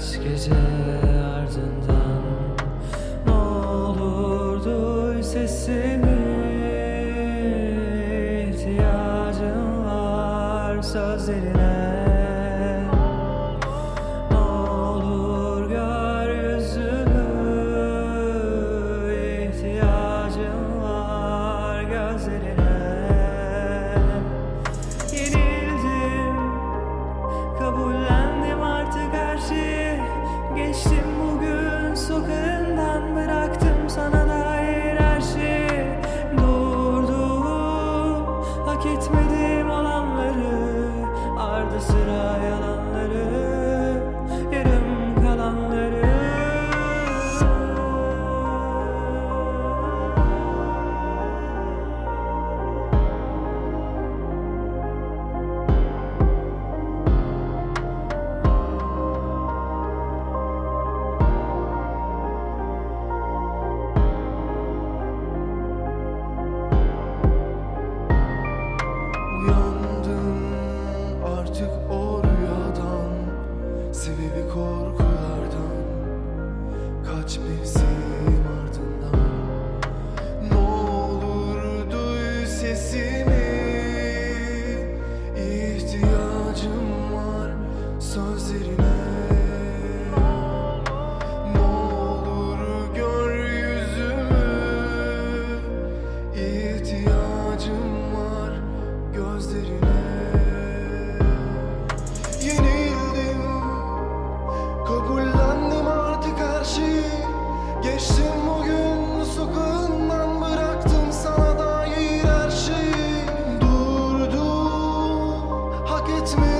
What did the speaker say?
gece ardından ne olur duy sesimi. İhtiyacım var sözlerine. Ne olur gör yüzümü. İhtiyacım var gözlerine. Yenildim, kabullendim artık her şeyi. Geçtim bugün sokağından, bıraktım sana dair her şeyi. Durdum, hak etmedim olanları, ardı sıra yalanları, yarım kalanları. Uyandım artık o rüyadan, sebebi korkulardan, kaç mevsim ardından. Ne olur duy sesimi, ihtiyacım var sözlerine. Ne olur gör yüzümü, ihtiyacım var gözlerine. Yenildim, kabullendim artık her şeyi. Geçtim bugün sokağından, bıraktım sana dair her şeyi. Durdum, hak etmedim